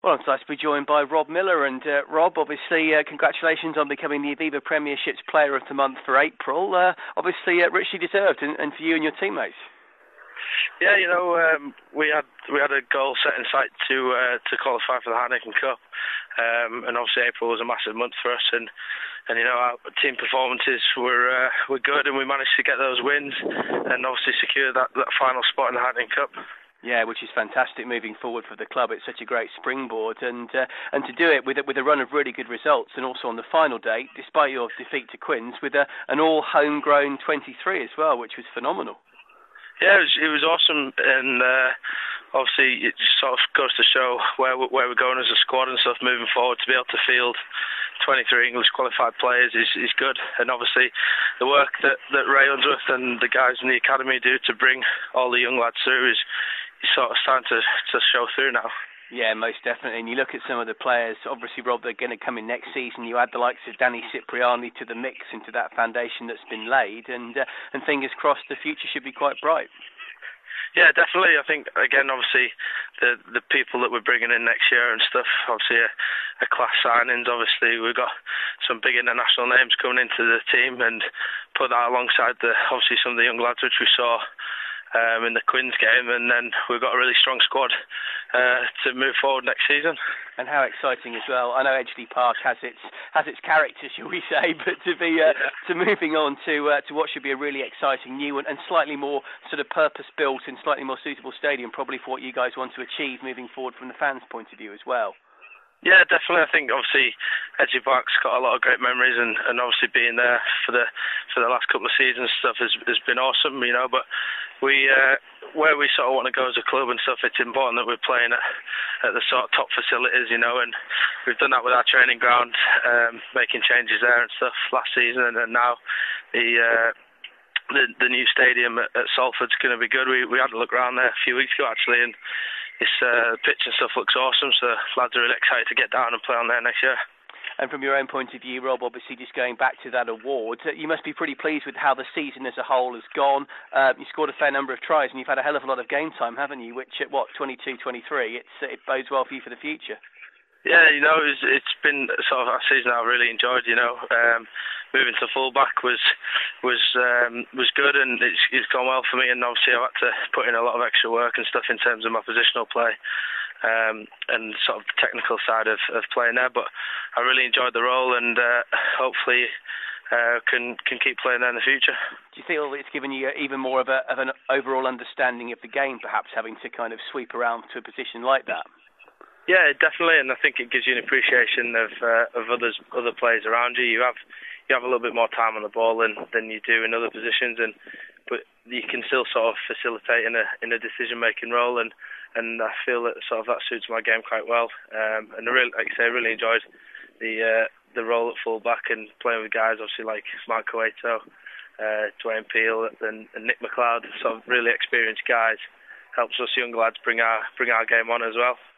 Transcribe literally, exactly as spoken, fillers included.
Well, I'm excited to be joined by Rob Miller. And uh, Rob, obviously, uh, congratulations on becoming the Aviva Premiership's Player of the Month for April. Uh, obviously, uh, richly deserved, and, and for you and your teammates. Yeah, you know, um, we had we had a goal set in sight to uh, to qualify for the Heineken Cup, um, and obviously April was a massive month for us, and, and you know our team performances were uh, were good, and we managed to get those wins, and obviously secure that, that final spot in the Heineken Cup. Yeah, which is fantastic moving forward for the club. It's such a great springboard, and uh, and to do it with a, with a run of really good results, and also on the final day, despite your defeat to Quins, with a, an all homegrown twenty-three as well, which was phenomenal. Yeah, it was, it was awesome, and uh, obviously it sort of goes to show where we're, where we're going as a squad and stuff moving forward. To be able to field twenty-three English qualified players is, is good, and obviously the work that, that Ray Unsworth and the guys in the academy do to bring all the young lads through is, is sort of starting to, to show through now. Yeah, most definitely. And you look at some of the players, obviously, Rob, they're going to come in next season. You add the likes of Danny Cipriani to the mix, into that foundation that's been laid, and uh, and fingers crossed the future should be quite bright. Yeah, definitely. I think, again, obviously, the the people that we're bringing in next year and stuff, obviously, a, a class signings. Obviously, we've got some big international names coming into the team, and put that alongside, the obviously, some of the young lads which we saw Um, in the Quins game, and then we've got a really strong squad uh, to move forward next season. And how exciting as well. I know Edgeley Park has its has its character, shall we say, but to be uh, yeah. to moving on to uh, to what should be a really exciting new and, and slightly more sort of purpose built and slightly more suitable stadium, probably for what you guys want to achieve moving forward from the fans' point of view as well. Yeah, definitely. I think obviously Edgeley Park's got a lot of great memories, and, and obviously being there for the for the last couple of seasons stuff has has been awesome, you know. But we uh, where we sort of want to go as a club and stuff, it's important that we're playing at, at the sort of top facilities, you know. And we've done that with our training ground, um, making changes there and stuff last season, and, and now the. Uh, The, the new stadium at, at Salford's going to be good. We we had a look around there a few weeks ago actually, and this uh, pitch and stuff looks awesome. So lads are really excited to get down and play on there next year. And from your own point of view, Rob, obviously just going back to that award, you must be pretty pleased with how the season as a whole has gone. Uh, you scored a fair number of tries, and you've had a hell of a lot of game time, haven't you? Which at what twenty-two, twenty-three, it's it bodes well for you for the future. Yeah, you know, it's, it's been sort of a season I've really enjoyed. You know, um, moving to fullback was was um, was good, and it's, it's gone well for me. And obviously, I've had to put in a lot of extra work and stuff in terms of my positional play um, and sort of the technical side of, of playing there. But I really enjoyed the role, and uh, hopefully uh, can can keep playing there in the future. Do you feel it's given you even more of a of an overall understanding of the game, perhaps having to kind of sweep around to a position like that? Yeah, definitely, and I think it gives you an appreciation of uh, of others, other players around you. You have you have a little bit more time on the ball than, than you do in other positions, and but you can still sort of facilitate in a in a decision making role, and, and I feel that sort of that suits my game quite well. Um, and I really, like I say, I really enjoyed the uh, the role at full back and playing with guys obviously like Mark Cueto, uh, Dwayne Peel, and, and Nick McLeod, sort of really experienced guys. Helps us young lads bring our bring our game on as well.